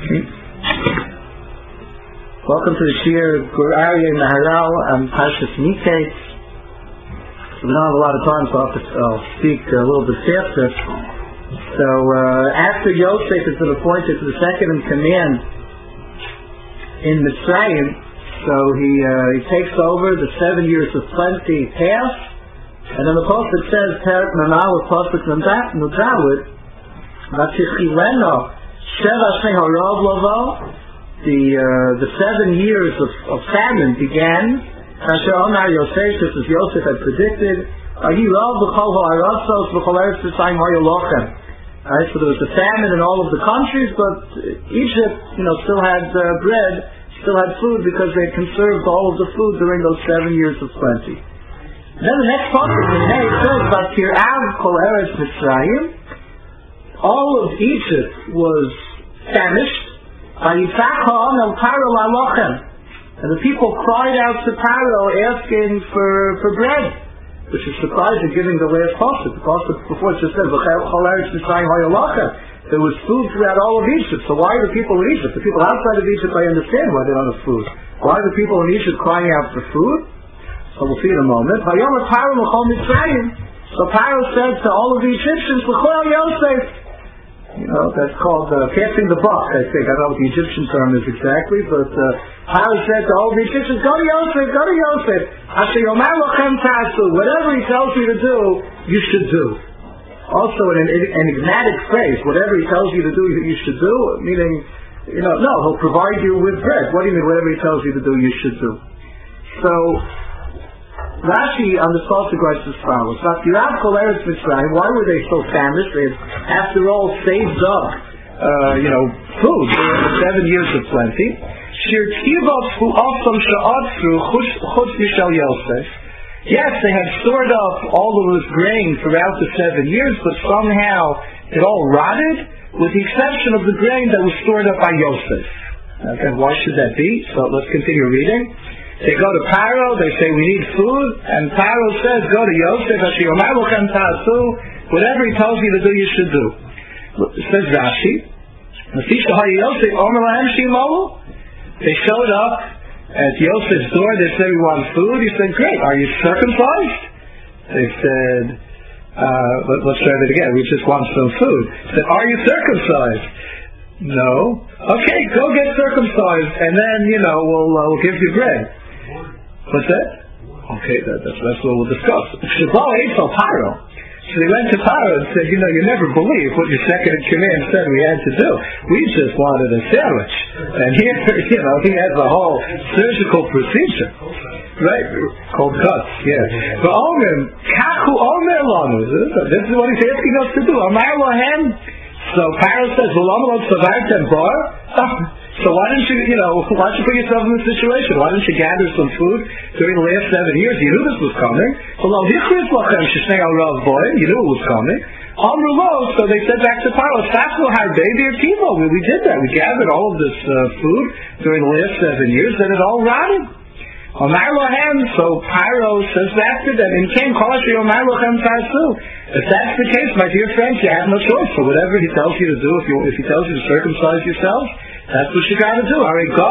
Welcome to the Shir Gur Aryeh Maharal and Parshas Miketz. We don't have a lot of time, so I'll speak a little bit faster. So after Yosef has been appointed to the second in command in Mitzrayim, so he takes over. The 7 years of plenty pass, and then the prophet says, "Perak Nanah with prophet Nudawid, Vatichileno Sheva Shnei Harav Lavo." The 7 years of famine began. Kasher Omar Yosef, just as Yosef had predicted. Ayirav b'chol ha'arasos b'chol eretz Mitzrayim ha'yolochem. Right, so there was a famine in all of the countries, but Egypt, still had bread, still had food because they conserved all of the food during those 7 years of plenty. And then the next part of the day says, "Vatir'av kol eretz Mitzrayim." All of Egypt was famished. And the people cried out to Pharaoh asking for bread, which is surprising given the last pasuk. The pasuk before it just said, there was food throughout all of Egypt. So why are the people in Egypt? The people outside of Egypt, I understand why they don't have food. Why are the people in Egypt crying out for food? So we'll see in a moment. So Pharaoh said to all of the Egyptians, Yosef, that's called casting the buck, I think. I don't know what the Egyptian term is exactly, but Pharaoh said to all the Egyptians, go to Yosef. Whatever he tells you to do, you should do. Also an enigmatic phrase, whatever he tells you to do, you should do, meaning, no, he'll provide you with bread. What do you mean, whatever he tells you to do, you should do? So, Rashi on the pasuk writes as follows: why were they so famished? They had, after all, saved up, food during the 7 years of plenty. Yes, they had stored up all of this grain throughout the 7 years, but somehow it all rotted, with the exception of the grain that was stored up by Yosef. Okay, why should that be? So let's continue reading. They go to Pharaoh, they say, we need food, and Pharaoh says, go to Yosef, whatever he tells you to do, you should do. It says Rashi, they showed up at Yosef's door, they said, we want food. He said, great, are you circumcised? They said, let's try that again, we just want some food. He said, are you circumcised? No. Okay, go get circumcised, and then, we'll give you bread. What's that? Okay, that's what we'll discuss. So they went to Pharaoh and said, you never believe what your second in command said we had to do. We just wanted a sandwich. And here, he has a whole surgical procedure. Right? Called cuts, yeah. But this is what he's asking us to do. So Pharaoh says, so why didn't you put yourself in this situation? Why didn't you gather some food during the last 7 years? You knew this was coming. You knew it was coming. So they said back to Pharaoh, we did that. We gathered all of this food during the last 7 years, and it all rotted. So Pharaoh says back to them, if that's the case, my dear friends, you have no choice. So whatever he tells you to do, if he tells you to circumcise yourselves, that's what you got to do.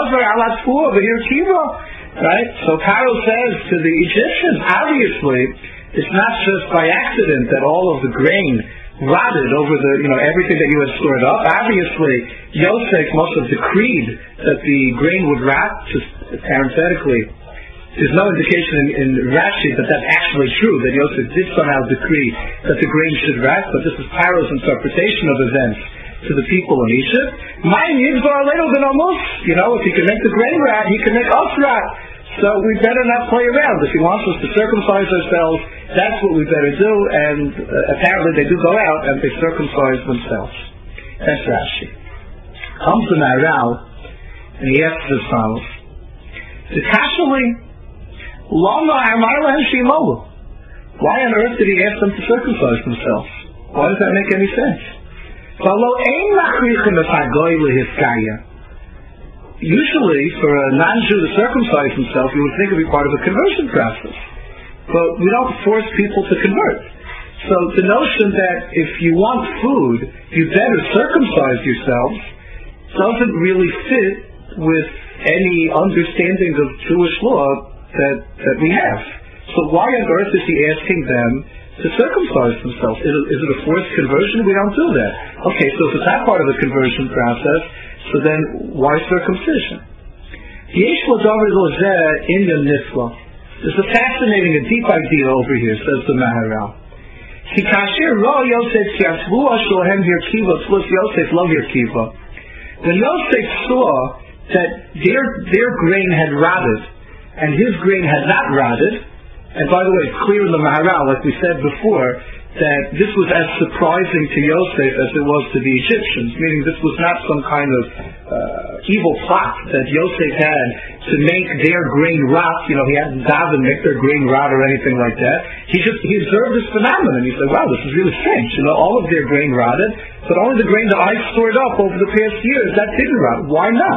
Right? So Pharaoh says to the Egyptians, obviously, it's not just by accident that all of the grain rotted over everything that you had stored up. Obviously, Yosef must have decreed that the grain would rot, just parenthetically. There's no indication in Rashi that that's actually true, that Yosef did somehow decree that the grain should rot, but this is Pharaoh's interpretation of events to the people in Egypt. If he can make the grain rot, he can make us rot. So we better not play around. If he wants us to circumcise ourselves, that's what we better do, and apparently they do go out and they circumcise themselves. That's Rashi. Comes the Maharal, and he asks as follows: why on earth did he ask them to circumcise themselves? Why does that make any sense? Usually, for a non-Jew to circumcise himself, you would think it would be part of a conversion process. But we don't force people to convert. So the notion that if you want food, you better circumcise yourselves doesn't really fit with any understanding of Jewish law that we have. So why on earth is he asking them to circumcise themselves? Is it a forced conversion? We don't do that. Okay, so if it's that part of the conversion process, so then why circumcision? There's a fascinating and deep idea over here, says the Maharal. When Yosef saw that their grain had rotted and his grain had not rotted, and by the way, it's clear in the Maharal, like we said before, that this was as surprising to Yosef as it was to the Egyptians, meaning this was not some kind of evil plot that Yosef had to make their grain rot. He hadn't davened make their grain rot or anything like that. He observed this phenomenon. He said, wow, this is really strange. All of their grain rotted, but only the grain that I stored up over the past years, that didn't rot. Why not?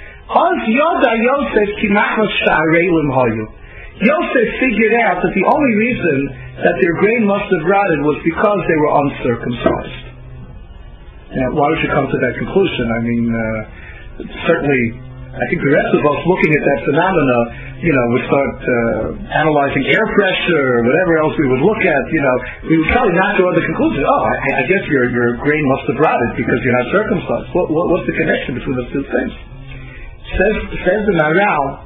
Yosef figured out that the only reason that their grain must have rotted was because they were uncircumcised. Now, why would you come to that conclusion? I mean, certainly, I think the rest of us looking at that phenomena, would start analyzing air pressure or whatever else we would look at, we would probably not draw the conclusion, I guess your grain must have rotted because you're not circumcised. What's the connection between those two things? Says the Maharal,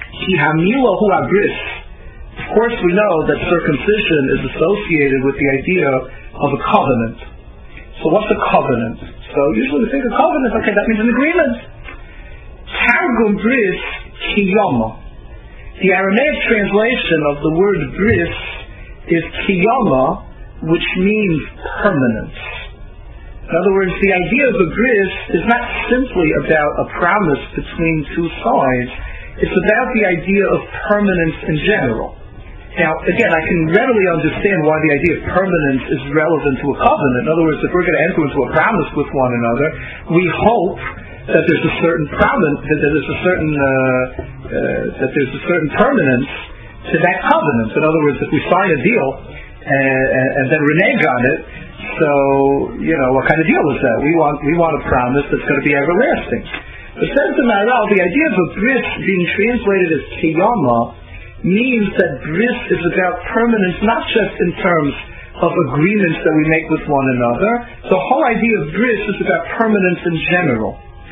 of course we know that circumcision is associated with the idea of a covenant. So what's a covenant? So usually we think of covenant, okay, that means an agreement. Targum bris kiyama. The Aramaic translation of the word bris is kiyama, which means permanence. In other words, the idea of a bris is not simply about a promise between two sides. It's about the idea of permanence in general. Now, again, I can readily understand why the idea of permanence is relevant to a covenant. In other words, if we're going to enter into a promise with one another, we hope that there's a certain promise, that there's a certain permanence to that covenant. In other words, if we sign a deal and then renege on it, so what kind of deal is that? We want a promise that's going to be everlasting. But says the Maharal, the idea of a bris being translated as kiyama means that bris is about permanence, not just in terms of agreements that we make with one another. The whole idea of bris is about permanence in general.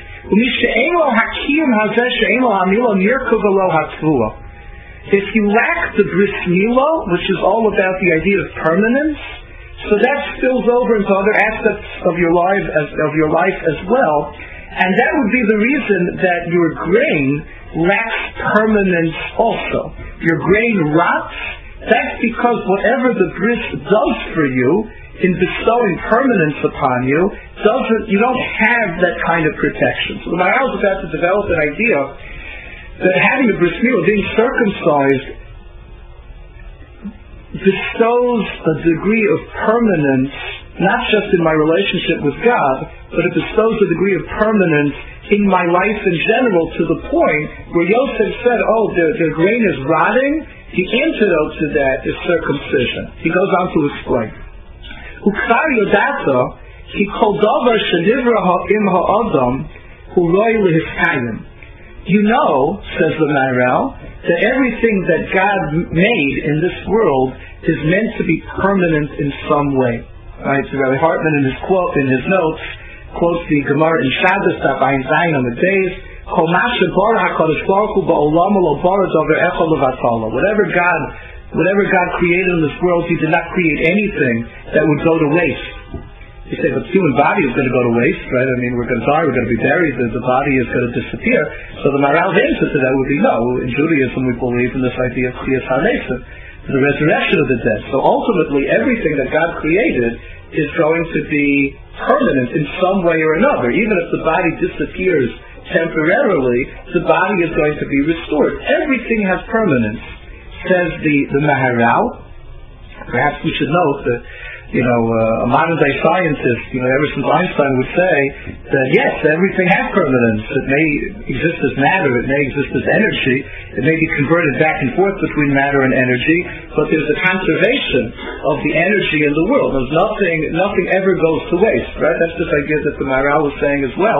If you lack the bris milo, which is all about the idea of permanence, so that spills over into other aspects of your life as well. And that would be the reason that your grain lacks permanence also. Your grain rots. That's because whatever the bris does for you in bestowing permanence upon you, you don't have that kind of protection. So the Maharal is about to develop an idea that having a bris milah, being circumcised, bestows a degree of permanence, not just in my relationship with God, but it bestows a degree of permanence in my life in general, to the point where Yosef said, the grain is rotting. The antidote to that is circumcision. He goes on to explain. Uktar yodata ki kol davar shenivra ha'im ha'adam hu roi lehiskayim. You know, says the Maharal, that everything that God made in this world is meant to be permanent in some way. Right? So Rabbi Hartman in his notes quotes the Gemara in Shabbos Ayin Zayin on the days. Whatever God created in this world, He did not create anything that would go to waste. You say, but the human body is going to go to waste, right? I mean, we're going to die, we're going to be buried, the body is going to disappear. So the Maharal's answer to that would be no. In Judaism, we believe in this idea of Tchias HaMesim, the resurrection of the dead. So ultimately, everything that God created is going to be permanent in some way or another. Even if the body disappears temporarily, the body is going to be restored. Everything has permanence, says the Maharal. Perhaps we should note that a modern-day scientist, ever since Einstein would say that yes, everything has permanence. It may exist as matter, it may exist as energy, it may be converted back and forth between matter and energy, but there's a conservation of the energy in the world. There's nothing ever goes to waste, right? That's this idea that the Maharal was saying as well.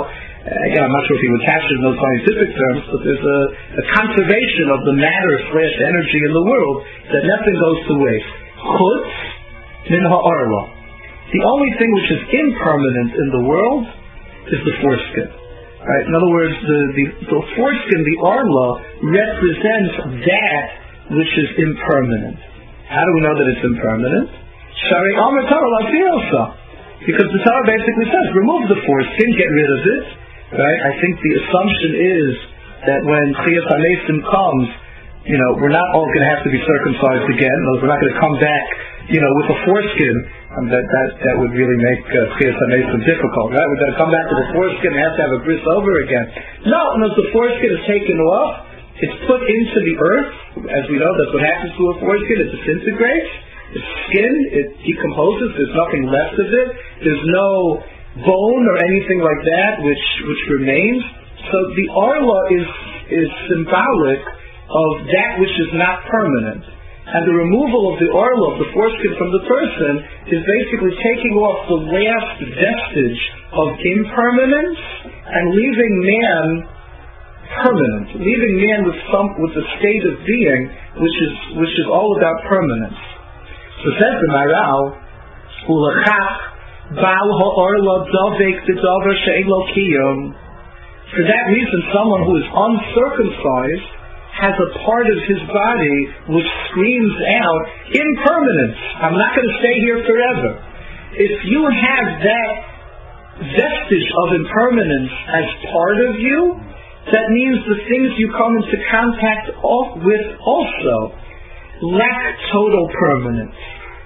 again, I'm not sure if he would capture it in those scientific terms, but there's a conservation of the matter/energy in the world, that nothing goes to waste. Chutz min ha'arla. The only thing which is impermanent in the world is the foreskin. Right? In other words, the foreskin, the arla, represents that which is impermanent. How do we know that it's impermanent? Shari Amar Torah Lafiosa. Because the Torah basically says, remove the foreskin, get rid of it. Right? I think the assumption is that when Chiyas HaMesim comes, we're not all going to have to be circumcised again. We're not going to come back, with a foreskin. That would really make Chiyas HaMesim difficult, right? We're going to come back to the foreskin and have to have a bris over again. No, as the foreskin is taken off, it's put into the earth. As we know, that's what happens to a foreskin. It disintegrates. The skin, it decomposes. There's nothing left of it. There's no bone or anything like that which remains. So the arla is symbolic of that which is not permanent. And the removal of the arla, of the foreskin from the person, is basically taking off the last vestige of impermanence and leaving man permanent, leaving man with a state of being which is all about permanence. So says the Maharal, Ulachach Baal ha'arla davek b'davar she'elo kiyum. For that reason, someone who is uncircumcised has a part of his body which screams out impermanence. I'm not going to stay here forever. If you have that vestige of impermanence as part of you, that means the things you come into contact with also lack total permanence.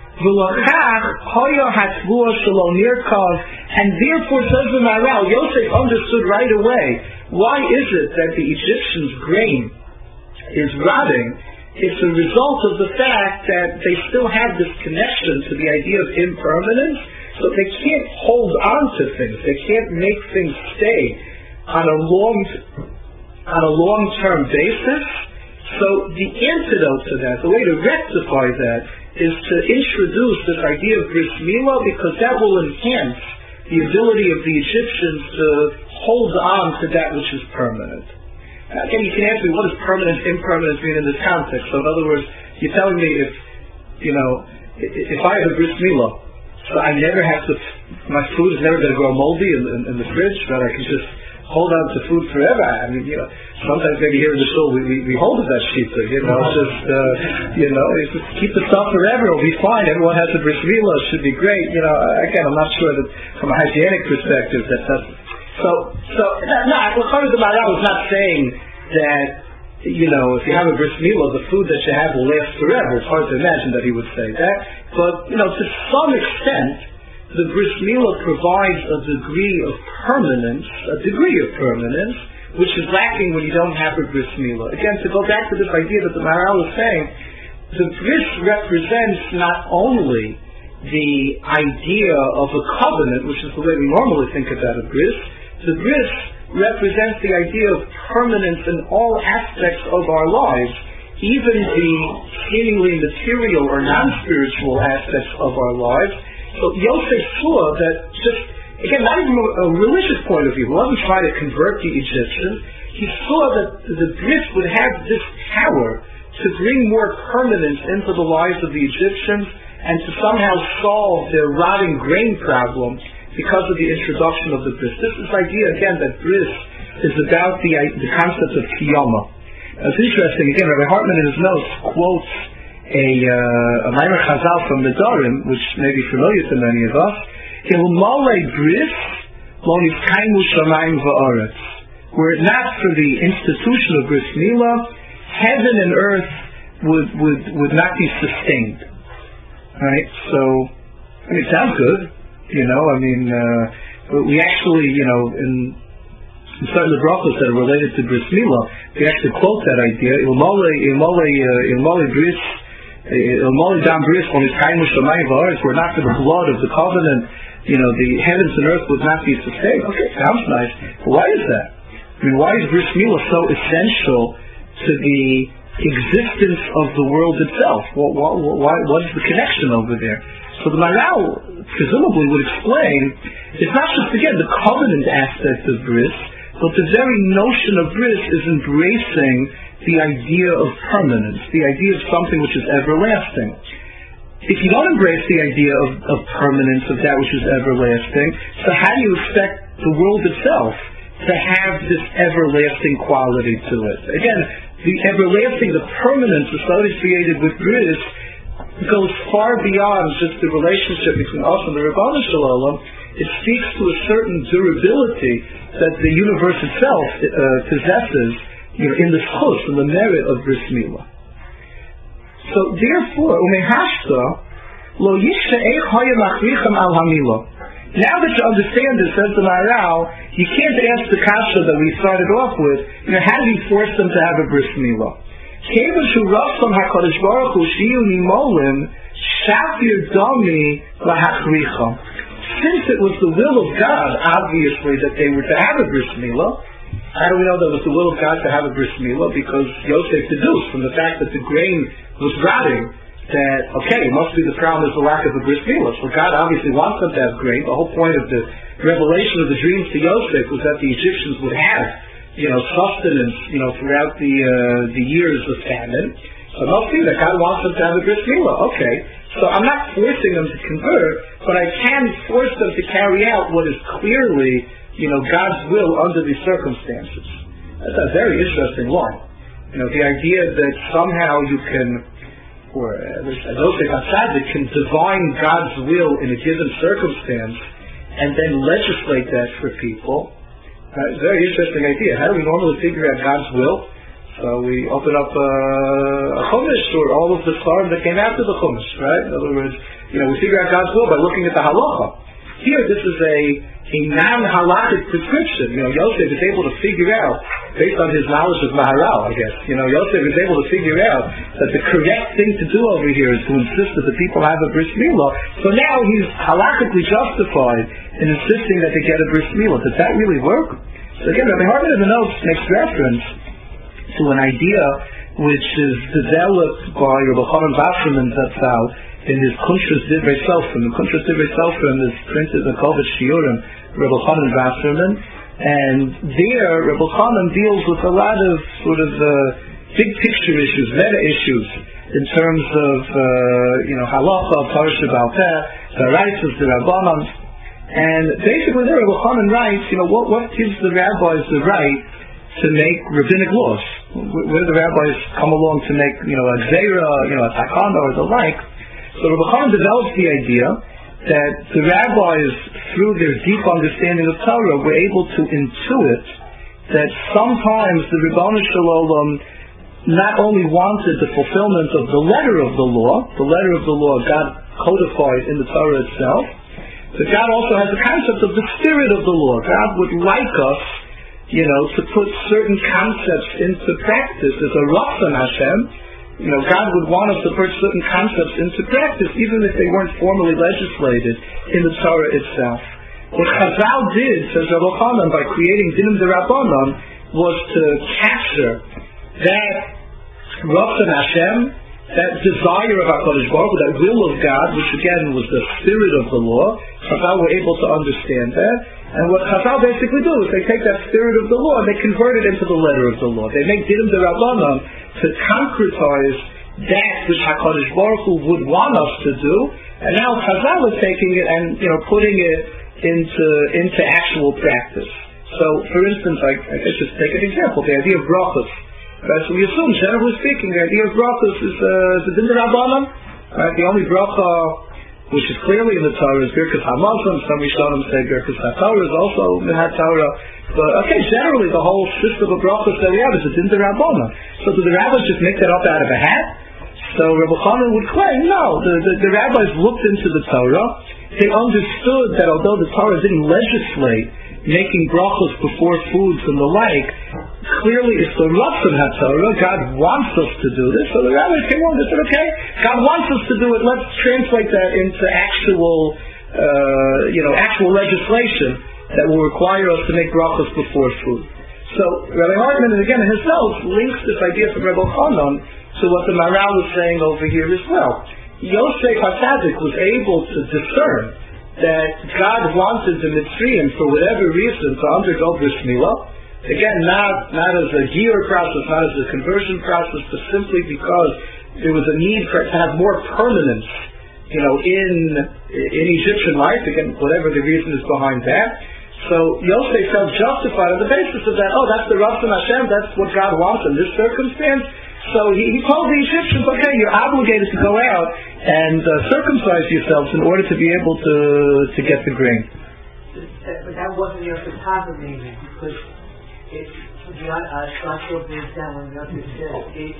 And therefore, says the Maharal, Yosef understood right away, why is it that the Egyptians' grain is rotting? It's a result of the fact that they still have this connection to the idea of impermanence, so they can't hold on to things. They can't make things stay on a long-term basis. So the antidote to that, the way to rectify that, is to introduce this idea of bris milah, because that will enhance the ability of the Egyptians to hold on to that which is permanent. Again, you can ask me, what does permanence, impermanence mean in this context? So in other words, you're telling me if I have a bris milah, so I never have to, my food is never going to grow moldy in the fridge, that I can just hold on to food forever. I mean, sometimes maybe here in the shul we hold of that shita, just keep the stuff forever, it'll be fine, everyone has a bris milah, it should be great. Again, I'm not sure that from a hygienic perspective that's so the Maharal is not saying that, if you have a bris milah, the food that you have will last forever. It's hard to imagine that he would say that. But, to some extent, the bris milah provides a degree of permanence, which is lacking when you don't have a bris milah. Again, to go back to this idea that the Maharal is saying, the bris represents not only the idea of a covenant, which is the way we normally think about a bris. The bris represents the idea of permanence in all aspects of our lives, even the seemingly material or non-spiritual aspects of our lives. So Yosef saw that, just again, not even from a religious point of view, he wasn't trying to convert the Egyptians. He saw that the bris would have this power to bring more permanence into the lives of the Egyptians and to somehow solve their rotting grain problem because of the introduction of the bris. This is the idea, again, that bris is about the concept of kiyama. It's interesting, again, Rabbi Hartman in his notes quotes a Maimar Chazal from Nedarim, which may be familiar to many of us. Ilmalei bris lo niskaymu shamayim va'aretz. Were it not for the institution of bris milah, heaven and earth would not be sustained. Right? So, it sounds good. We actually, in certain brachos that are related to bris milah, we actually quote that idea. Ilmalei bris, ilmalei dam bris, when it's kaimu shamayim va'aretz, were not for the blood of the covenant, the heavens and earth would not be sustained. Okay, sounds nice. But why is that? Why is bris milah so essential to the existence of the world itself? What is the connection over there? So the Maharal presumably would explain, it's not just, again, the covenant aspect of bris, but the very notion of bris is embracing the idea of permanence, the idea of something which is everlasting. If you don't embrace the idea of permanence, of that which is everlasting, so how do you expect the world itself to have this everlasting quality to it? Again, the everlasting, the permanence associated with bris goes far beyond just the relationship between us and the Ribono Shel Olam. It speaks to a certain durability that the universe itself possesses, in the schus, in the merit of bris milah. So therefore, umehashta lo yishta eich haya machrichem al hamilah. Now that you understand this, says the Maharal, you can't ask the kasha that we started off with, how did he force them to have a bris milah? Kevan shu ratzon HaKadosh Baruch Hu shiyu nimolim shafir dami lahachricha. Since it was the will of God, obviously, that they were to have a bris milah. How do we know that it was the will of God to have a bris milah? Because Yosef deduced from the fact that the grain was rotting that, it must be the problem is the lack of a bris milah. So God obviously wants them to have grain. The whole point of the revelation of the dreams to Yosef was that the Egyptians would have, sustenance, throughout the years of famine. So it must be that God wants them to have a bris milah. Okay. So I'm not forcing them to convert, but I can force them to carry out what is clearly, God's will under these circumstances. That's a very interesting line. The idea that somehow you can, or at least I don't think Tzaddik can divine God's will in a given circumstance and then legislate that for people. It's a very interesting idea. How do we normally figure out God's will? So we open up a chumash or all of the stars that came after the chumash, right? In other words, we figure out God's will by looking at the halacha. Here, this is a non-halachic prescription. Yosef is able to figure out, based on his knowledge of Maharal, I guess. Yosef is able to figure out that the correct thing to do over here is to insist that the people have a bris milah. So now he's halachically justified in insisting that they get a bris milah. Does that really work? So again, Rabbi Hartman in the notes makes reference to an idea which is developed by Rabbi Chanan Wasserman Zatzal in his Kunshas Divrei Sofrim. The Kunshas Divrei Sofrim is printed in the Kovetz Shiurim, Rabbi Chanan Wasserman, and there Rabbi Chanan deals with a lot of sort of big picture issues, meta issues, in terms of halacha, Parasha Baal Peh, the Raitzos, the Rabbanon, and basically there Rabbi Chanan writes, what gives the rabbis the right to make rabbinic laws? Where do the rabbis come along to make, a gzeira, a takana or the like? So Rabbi Chanan develops the idea that the rabbis, through their deep understanding of Torah, were able to intuit that sometimes the Ribono Shel Olam not only wanted the fulfillment of the letter of the law God codified in the Torah itself, but God also has the concept of the spirit of the law. God would like us, to put certain concepts into practice. As a Ratzon Hashem, God would want us to put certain concepts into practice, even if they weren't formally legislated in the Torah itself. What Chazal did, says Rabbi Chanan, by creating Dinim D'Rabbanan, was to capture that Ratzon Hashem, that desire of HaKadosh Baruch Hu, that will of God, which again was the spirit of the law. Chazal were able to understand that. And what Chazal basically do is they take that spirit of the law and they convert it into the letter of the law. They make Dinim D'Rabbanan to concretize that which HaKadosh Baruch Hu would want us to do. And now Chazal is taking it and putting it into actual practice. So, for instance, I could just take an example, the idea of brachos. Right, so we assume, generally speaking, the idea of brachos is the Dinim D'Rabbanan. Right, the only bracha which is clearly in the Torah is Birkas HaMazon. Some Rishonim say Birkas HaTorah is also Minhat Torah. But generally the whole system of brachos that we have is a Dinim D'Rabbanan. So do the rabbis just make that up out of a hat? So Rabbi Chanan would claim, no, the rabbis looked into the Torah. They understood that although the Torah didn't legislate making brachos before foods and the like, clearly it's the Ratzon HaTorah. God wants us to do this. So the rabbis came along and said, okay, God wants us to do it. Let's translate that into actual legislation that will require us to make brachos before food. So Rabbi Hartman, again in his notes, links this idea from Rabbi Chanan to what the Maharal is saying over here as well. Yosef HaTzadik was able to discern that God wanted the Mitzrayim, for whatever reason, to undergo Bris Milah. Again, not as a gear process, not as a conversion process, but simply because there was a need to have more permanence, in Egyptian life. Again, whatever the reason is behind that. So Yosef felt justified on the basis of that. Oh, that's the Ratzon Hashem. That's what God wants in this circumstance. So he told the Egyptians, okay, you're obligated to go out and circumcise yourselves in order to be able to get the grain. But that wasn't Yosef's Tava maybe, because Shlomo brings down when Yosef says,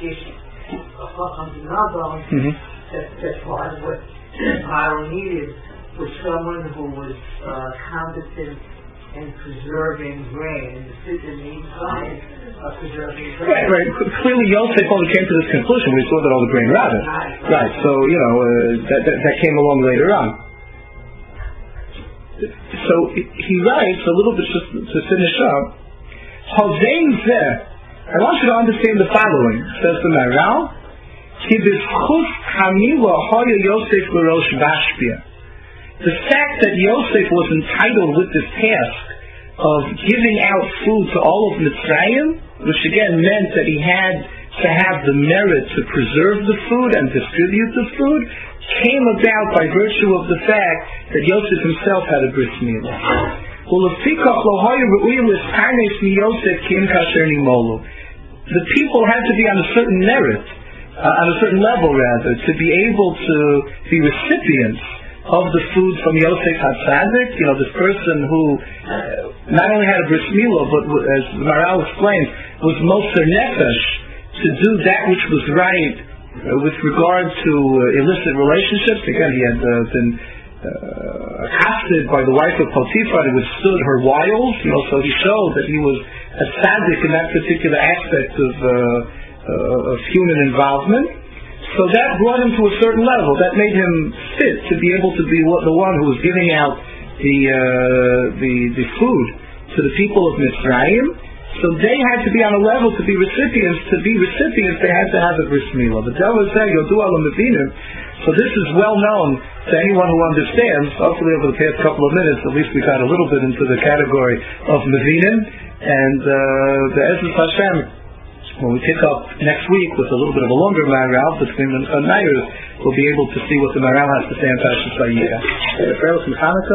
that's part of what Pharaoh needed was someone who was competent in preserving grain, and the citizen needs science of preserving grain. Right. Clearly Yosef only came to this conclusion when he saw that all the grain rotted. Right. So, that came along later on. So he writes a little bit just to finish up. Hosein Zeh, I want you to understand the following, says the Maharal. The fact that Yosef was entitled with this task of giving out food to all of Mitzrayim, which again meant that he had to have the merit to preserve the food and distribute the food, came about by virtue of the fact that Yosef himself had a bris milah. The people had to be on a certain merit, on a certain level rather, to be able to be recipients of the food from Yosef HaTzadik, this person who not only had a bris milah, but as Maharal explains, was moser nefesh to do that which was right with regard to illicit relationships. Again, he had been accosted by the wife of Potiphar and withstood her wiles, so he showed that he was a tzaddik in that particular aspect of human involvement. So that brought him to a certain level. That made him fit to be able to be the one who was giving out the food to the people of Mitzrayim. So they had to be on a level to be recipients. To be recipients, they had to have a bris milah. The devil said, "Yodu alam mevinim." So this is well known to anyone who understands. Hopefully, over the past couple of minutes, at least we got a little bit into the category of mevinim. And the Ezra Hashem, when we pick up next week with a little bit of a longer Maharal between the Nayers, we'll be able to see what the Maharal has to say on Parshas Vayikra.